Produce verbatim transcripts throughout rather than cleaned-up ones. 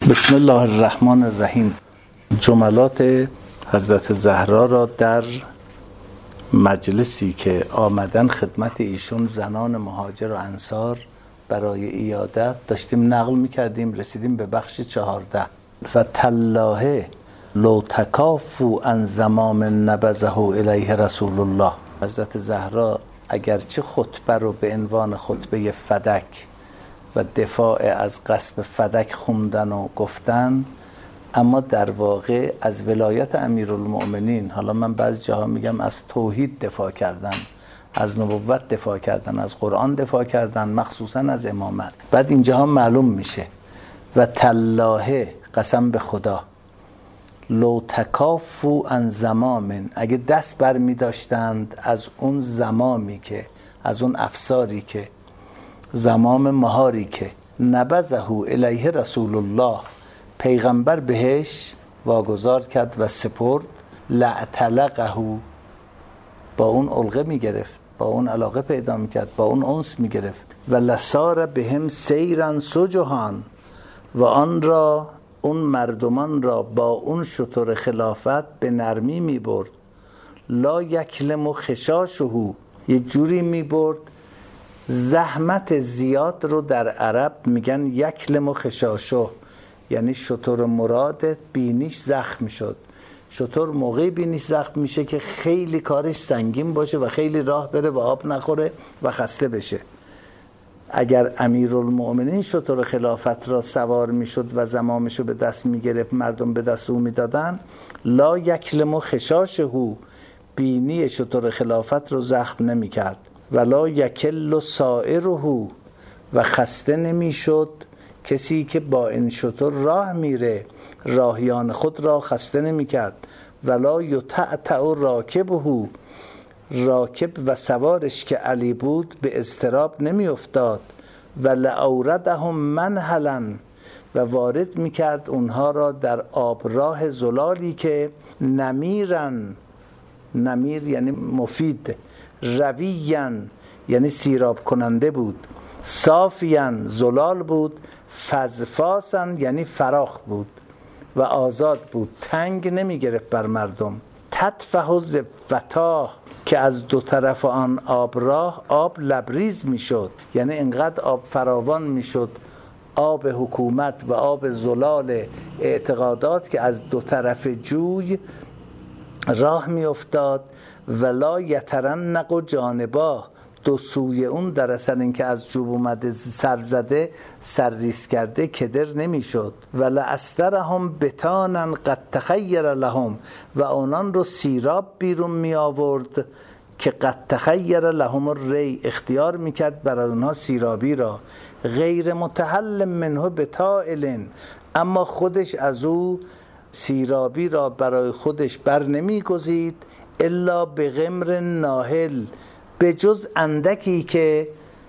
بسم الله الرحمن الرحیم. جملات حضرت زهرا را در مجلسی که آمدن خدمت ایشون زنان مهاجر و انصار برای ایادت داشتیم نقل میکردیم، رسیدیم به بخش چهارده. و تالله لو تکافوا عن زمام نبذه الیه رسول الله. حضرت زهرا اگرچه خطبه رو به عنوان خطبه فدک و دفاع از غصب فدک خوندن و گفتن، اما در واقع از ولایت امیرالمؤمنین، حالا من بعضی جاها میگم از توحید دفاع کردن، از نبوت دفاع کردن، از قرآن دفاع کردن، مخصوصا از امامت. بعد اینجاها معلوم میشه و تالله، قسم به خدا، لو تکافوا عن زمام، اگه دست بر می داشتند از اون زمامی که، از اون افساری که، زمام مهاری که نبذه الیه رسول الله، پیغمبر بهش واگذار کرد و سپرد، لعتلقه، با اون علقه می گرفت، با اون علاقه پیدا می کرد، با اون انس می گرفت. و لسار بهم سیرا سجهان، و آن را، اون مردمان را با اون شتر خلافت به نرمی می برد. لا یکلم خشاشه، یه جوری می برد. زحمت زیاد رو در عرب میگن یکلم خشاشه، یعنی شتر مراد بینیش زخم شد. شتر موقعی بینیش زخم میشه که خیلی کارش سنگین باشه و خیلی راه بره و آب نخوره و خسته بشه. اگر امیرالمؤمنین شتر خلافت را سوار میشد و زمامش رو به دست میگرفت، مردم به دست او میدادن، لا یکلم خشاشه، بینی شتر خلافت رو زخم نمیکرد. ولا یکل سائره، و خسته نمیشد کسی که با این شتر راه میره، راهیان خود را خسته نمیکرد. ولا یتعتع راکبه، راکب و سوارش که علی بود به اضطراب نمی افتاد. و لأوردهم منهلا، و وارد میکرد اونها را در آبراه زلالی که نمیرن، نمیر یعنی مفید، رویین یعنی سیراب کننده بود، صافین زلال بود، فزفاسن یعنی فراخ بود و آزاد بود، تنگ نمی گرفت بر مردم. تطفح زفتاه، که از دو طرف آن آبراه آب لبریز می شد، یعنی انقدر آب فراوان می شد، آب حکومت و آب زلال اعتقادات که از دو طرف جوی راه می افتاد. ولا یترنق جانبا، دو سوی اون در اثر اینکه از جوب اومده سر زده، سرریز کرده، کدر نمی شد. ولا استرهم بتانا قد تخیر لهم، و آنان رو سیراب بیرون می آورد که قد تخیر لهم الری، اختیار می کرد برای اونها سیرابی را. غیر متحل منه بتائل، اما خودش از او سیرابی را برای خودش بر نمی گزید. الا به غمر ناهل، به جز اندکی که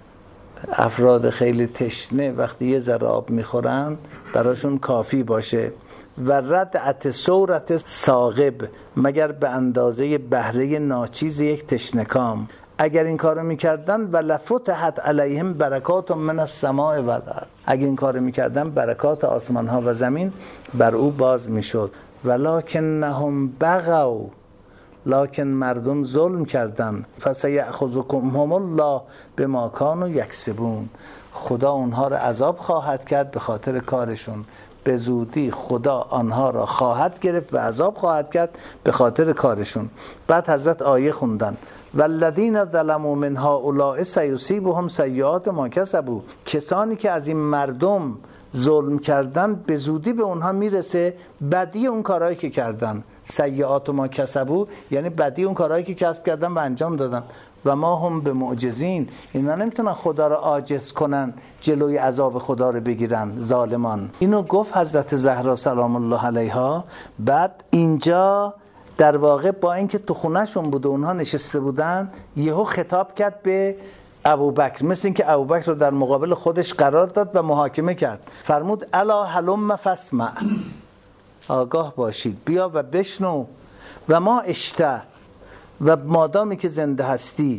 افراد خیلی تشنه وقتی یه ذره آب میخورن براشون کافی باشه. و ردعت صورت ساغب، مگر به اندازه بهره ناچیز یک تشنکام. اگر این کارو میکردن، و لفتحت علیهم برکات من السماء و الارض، اگر این کارو میکردن برکات آسمان ها و زمین بر او باز میشد. ولکنهم بغوا، لکن مردم ظلم کردن. فسیأخذکم الله بما کانوا یکسبون، خدا اونها را عذاب خواهد کرد به خاطر کارشون. به زودی خدا آنها را خواهد گرفت و عذاب خواهد کرد به خاطر کارشون. بعد حضرت آیه خوندن، والذین ظلموا من هؤلاء سیصیبهم سیئات ما کسبوا، کسانی که از این مردم ظلم کردن به زودی به اونها میرسه بدی اون کارهایی که کردن. سیئات ما کسبوا یعنی بدی اون کارهایی که کسب کردن و انجام دادن. و ما هم به معجزین، اینا نمیتونن خدا را عاجز کنن، جلوی عذاب خدا رو بگیرن ظالمان. اینو گفت حضرت زهرا سلام الله علیها. بعد اینجا در واقع با اینکه تو خونهشون بود و اونها نشسته بودن، یهو خطاب کرد به ابوبکر، مثل اینکه ابوبکر رو در مقابل خودش قرار داد و محاکمه کرد. فرمود الا هلم فاسمع، آگاه باشید، بیا و بشنو. و ما اشته، و مادامی که زنده هستی،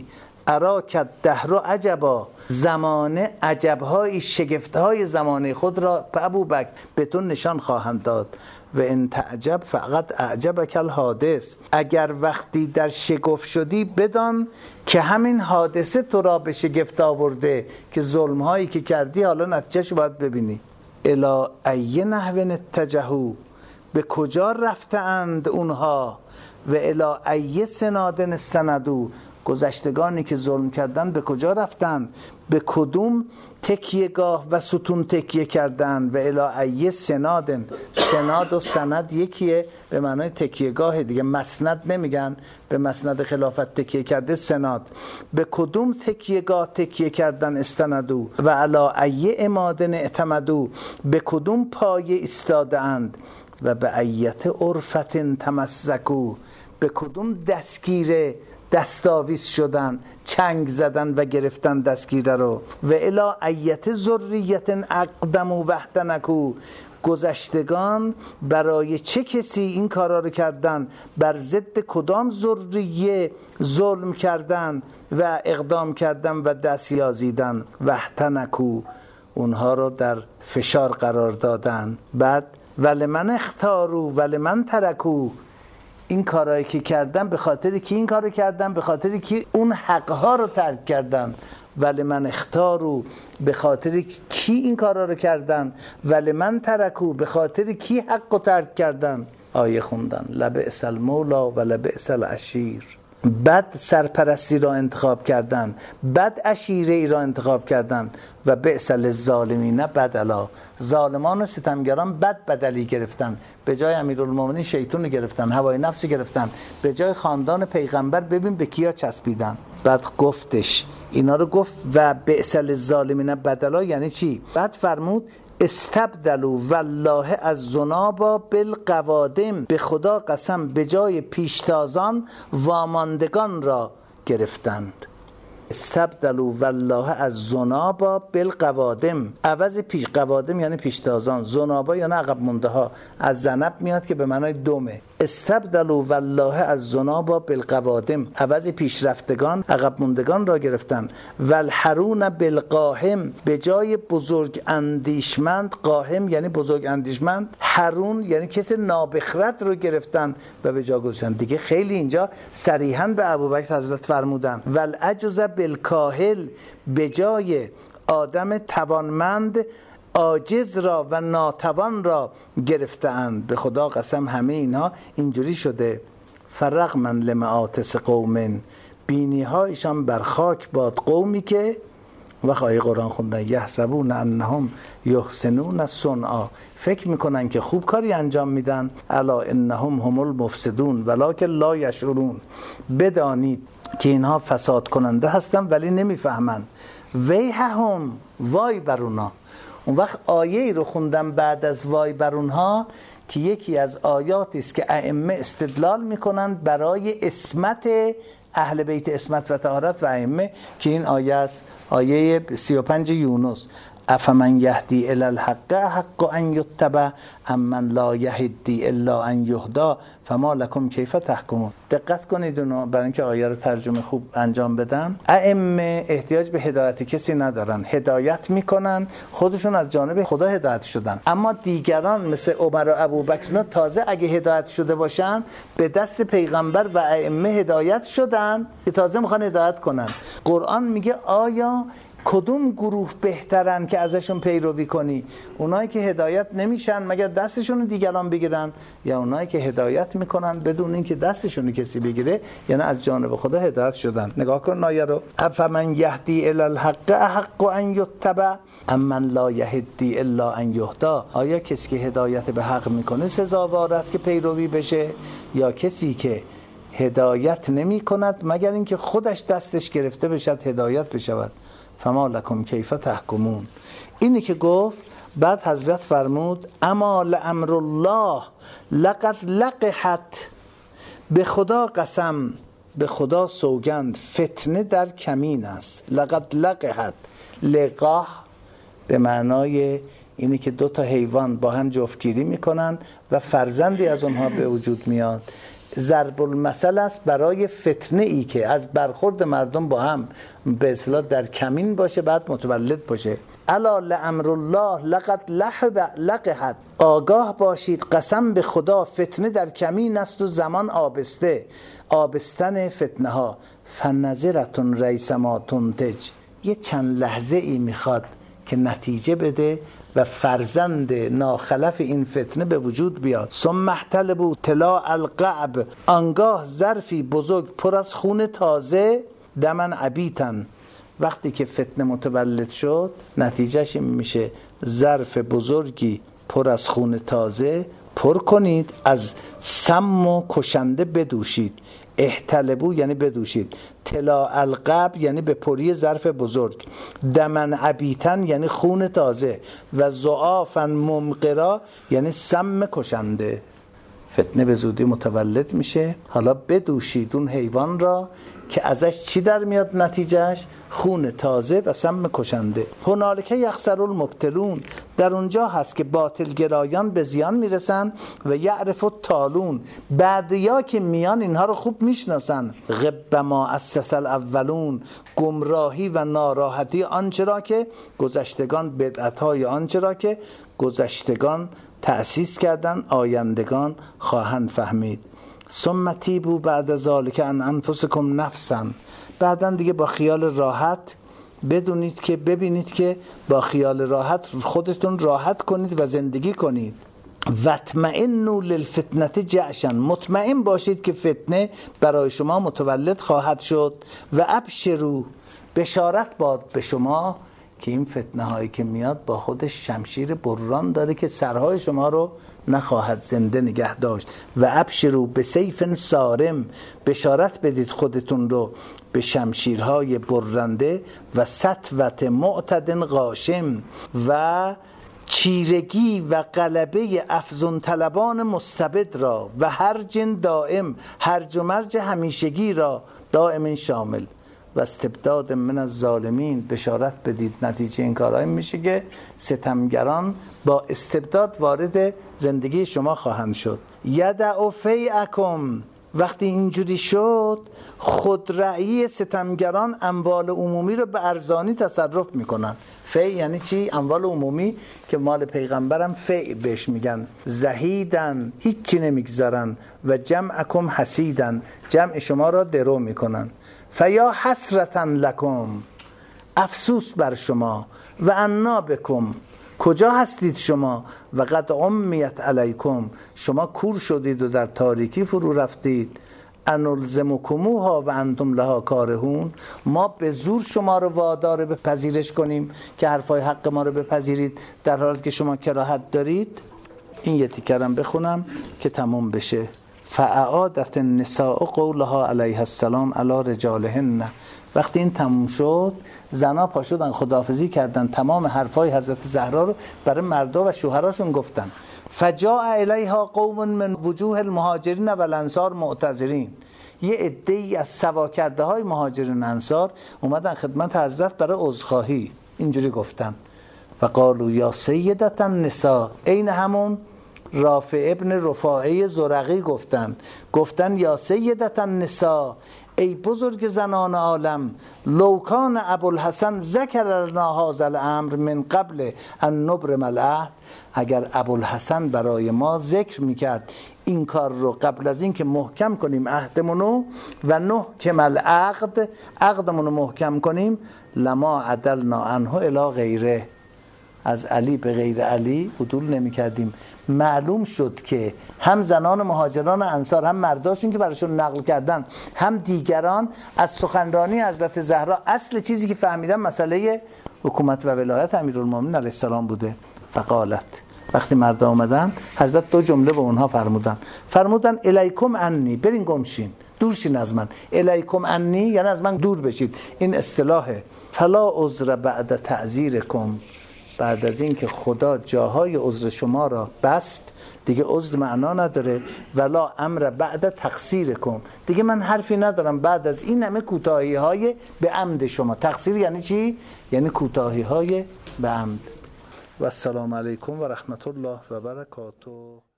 اراک دهر عجبا، زمانه عجبهای شگفتهای زمانه خود را به ابوبکر به تو نشان خواهند داد. و ان تعجب فقط اعجبک الحادث، اگر وقتی در شگفت شدی بدان که همین حادثه تو را به شگفت آورده که ظلمهایی که کردی حالا نتیجهشو باید ببینی. الی ای نحو اتجهوا، به کجا رفتند اونها، و الی ای سناد استندوا، گذشتگانی که ظلم کردن به کجا رفتن، به کدوم تکیهگاه و ستون تکیه کردن. و الی ای سناد، سناد و سند یکیه، به معنای تکیهگاه دیگه، مسند نمیگن، به مسند خلافت تکیه کرده سناد. به کدوم تکیهگاه تکیه کردن استندو، و الی ای عماد اعتمدو، به کدوم پایه ایستاده اند. و به ایت عرفت تمسکو، به کدوم دستگیره دستاویز شدن، چنگ زدن و گرفتن دستگیره رو. و الی ایت ذریت اقدم و وحدنکو، گذشتگان برای چه کسی این کارا رو کردن، بر ضد کدام ذریه ظلم کردن و اقدام کردن و دست یازیدن. وحدنکو، اونها رو در فشار قرار دادن. بعد ولمن اختارو ولمن ترکو، این کارهایی که کردن به خاطر کی این کارو کردن؟ به خاطر کی اون حقها رو ترک کردن. ولی من اختارو، به خاطر کی این کارا رو کردن؟ ولی من ترکو، به خاطر کی حق رو ترک کردن؟ آیه خوندن لبئس المولا و لبئس العشیر. بد سرپرستی را انتخاب کردن، بد عشیره ای را انتخاب کردن. و بئس للظالمین بدلا، ظالمان و ستمگران بد بدلی گرفتن. به جای امیرالمومنین شیطون گرفتن، هوای نفس گرفتن. به جای خاندان پیغمبر ببین به کیا چسبیدن. بعد گفتش اینا رو گفت و بئس للظالمین بدلا یعنی چی؟ بعد فرمود استبدلوا والله از ذنابا بالقوادم، به خدا قسم به جای پیشتازان واماندگان را گرفتند. استبدلوا والله از ذنابا بالقوادم، عوض پیش قوادم یعنی پیشتازان، ذنابا یعنی عقب مونده ها، از ذنب میاد که به معنای دمه. استبدلوا والله از ذنابا بالقوادم، عوض پیشرفتگان عقب موندگان را گرفتن. والحرون بالقاهم، به جای بزرگ اندیشمند، قاهم یعنی بزرگ اندیشمند، حرون یعنی کسی نابخرد رو گرفتن و به جا گذاشتن. دیگه خیلی اینجا صریحاً به ابوبکر حضرت فرمودن والعجز بالکاهل، به جای آدم توانمند عاجز را و ناتوان را گرفتند. به خدا قسم همه اینا اینجوری شده. فرغما لمعاطس قوم، بینی هایشان بر خاک باد قومی که وقت آیه قرآن خوندن یحسبون انهم یحسنون صنعا، فکر میکنن که خوب کاری انجام میدن. الا انهم هم المفسدون ولکن لا یشعرون، بدانید که اینها فساد کننده هستن ولی نمیفهمن. ویحهم، وای بر اونا. اون وقت آیه رو خوندم بعد از وای بر اونها که یکی از آیاتی است که ائمه استدلال میکنن برای عصمت اهل بیت، عصمت و طهارت و ائمه، که این آیه است، آیه سی و پنج یونس. افمن یهدی الی الحق حق ان یتبع امن لا یهدی الا ان یهدا فما لکم کیف تحکمون. دقت کنید اونو برای اینکه آیه رو ترجمه خوب انجام بدن. ائمه احتیاج به هدایت کسی ندارن، هدایت میکنن، خودشون از جانب خدا هدایت شدن. اما دیگران مثل عمر و ابوبکر تازه اگه هدایت شده باشن به دست پیغمبر و ائمه هدایت شدن که تازه میخوان هدایت کنن. قرآن میگه آیا کدوم گروه بهترن که ازشون پیروی کنی؟ اونایی که هدایت نمیشن مگر دستشون دیگران بگیرن، یا اونایی که هدایت میکنن بدون اینکه دستشون کسی بگیره، یعنی از جانب خدا هدایت شدن. نگاه کن آیه رو. افمن یهدی الی الحق حق ان یتبع امن لا یهدی الا ان یهدا، آیا کسی که هدایت به حق میکنه سزاوار است که پیروی بشه، یا کسی که هدایت نمی کند مگر اینکه خودش دستش گرفته بشد هدایت بشود؟ فما لکم کیف تحکمون. اینی که گفت. بعد حضرت فرمود اما لامر الله لقد لقحت، به خدا قسم، به خدا سوگند، فتنه در کمین است. لقد لقحت، لقاح به معنای اینی که دو تا حیوان با هم جفتگیری میکنن و فرزندی از اونها به وجود میاد. ضرب المثل است برای فتنه ای که از برخورد مردم با هم به اصطلاح در کمین باشه بعد متولد باشه. الا لامر الله لقد لحب لقحت، آگاه باشید قسم به خدا فتنه در کمین است و زمان آبسته، آبستن فتنه ها. فنظرتون ریس ما تنتج، یه چند لحظه ای میخواد که نتیجه بده و فرزند ناخلف این فتنه به وجود بیاد. ثم احتلبوا طلاء القعب، آنگاه ظرفی بزرگ پر از خون تازه، دمن عبیتن، وقتی که فتنه متولد شد نتیجهش میشه ظرف بزرگی پر از خون تازه پر کنید، از سم و کشنده بدوشید. احتلبو یعنی بدوشید، طلاء القعب یعنی به پری ظرف بزرگ، دمن عبیتن یعنی خون تازه، و ضعافا ممقرا یعنی سم کشنده. فتنه به زودی متولد میشه، حالا بدوشید اون حیوان را که ازش چی در میاد نتیجهش؟ خون تازه و سم کشنده. هنالک یخسر المبطلون، در اونجا هست که باطلگرایان به زیان میرسن، و یعرف التالون، بعدیا که میان اینها رو خوب میشناسن. غب ما اسس الاولون، گمراهی و ناراحتی آنچه را که گذشتگان، بدعت‌های آنچه را که گذشتگان تأسیس کردن، آیندگان خواهند فهمید. ثم تیبوا بعد ذلک ان انفسکم نفسا، بعدن دیگه با خیال راحت بدونید که ببینید که با خیال راحت خودتون راحت کنید و زندگی کنید. وَاطْمَئِنُّوا لِلْفِتْنَةِ جَعْشًا، مطمئن باشید که فتنه برای شما متولد خواهد شد. و ابشروا، بشارت باد به شما که این فتنه هایی که میاد با خودش شمشیر بران داره که سرهای شما رو نخواهد زنده نگه داشت. و ابشروا بسیف صارم، بشارت بدید خودتون رو به شمشیرهای برنده. و سطوت معتد غاشم، و چیرگی و غلبه افزون طلبان مستبد را. و هرج دائم، هرج و مرج همیشگی را، دائم شامل. و استبداد من الظالمین، بشارت بدید نتیجه این کارهای میشه که ستمگران با استبداد وارد زندگی شما خواهند شد. یدع فیعکم، وقتی اینجوری شد خودرأیی ستمگران اموال عمومی رو به ارزانی تصرف میکنن. فی یعنی چی؟ اموال عمومی که مال پیغمبرم فی بهش میگن. زهیدن، هیچی نمیگذارن. و جمعکم حسیدن، جمع شما را درو میکنن. فیا حسرتا لکم، افسوس بر شما. و انا بکم، کجا هستید شما؟ و قد عمیت علیکم، شما کور شدید و در تاریکی فرو رفتید. انلزمکموها و انتم لها کارهون، ما به زور شما رو وادار به پذیرش کنیم که حرفای حق ما رو بپذیرید در حالی که شما کراهت دارید. این یه تیکرم بخونم که تموم بشه. فاعادت النساء قولها علیها السلام علی رجالهن، وقتی این تموم شد زنا پا شدن خداحافظی کردن، تمام حرفای حضرت زهرا رو برای مردا و شوهراشون گفتن. فجاء الیها قوم من وجوه المهاجرین و الانصار معتذرین، یه عده‌ای از سوا کرده های مهاجرین انصار اومدن خدمت حضرت برای عذرخواهی. اینجوری گفتن و قالوا یا سیدة النساء، این همون رافع ابن رفاعه زرقی گفتن گفتن یا سیدة النساء، ای بزرگ زنان عالم، لو کان ابوالحسن ذکر لنا هذا الامر من قبل ان نبرم العهد، اگر ابوالحسن برای ما ذکر میکرد این کار رو قبل از این که محکم کنیم عهدمونو و نحکم العقد، عقدمونو محکم کنیم، لما عدلنا عنه الی غیره، از علی به غیر علی عدول نمی کردیم. معلوم شد که هم زنان مهاجران انصار، هم مرداشون که براشون نقل کردن، هم دیگران از سخنرانی حضرت زهرا اصل چیزی که فهمیدن مسئله حکومت و ولایت امیرالمومنین علیه السلام بوده. فقالت، وقتی مرد آمدن حضرت دو جمله به اونها فرمودن فرمودن الیکم انی، برین گمشین، دور شین از من. الیکم انی یعنی از من دور بشید. این اصطلاحه. فلا عذر بعد تعذیرکم، بعد از این که خدا جاهای عذر شما را بست دیگه عذر معنا نداره. ولا امر بعد تقصیرکم، دیگه من حرفی ندارم بعد از این همه کوتاهی های به عمد شما. تقصیر یعنی چی؟ یعنی کوتاهی های به عمد. و السلام علیکم و رحمت الله و برکاته.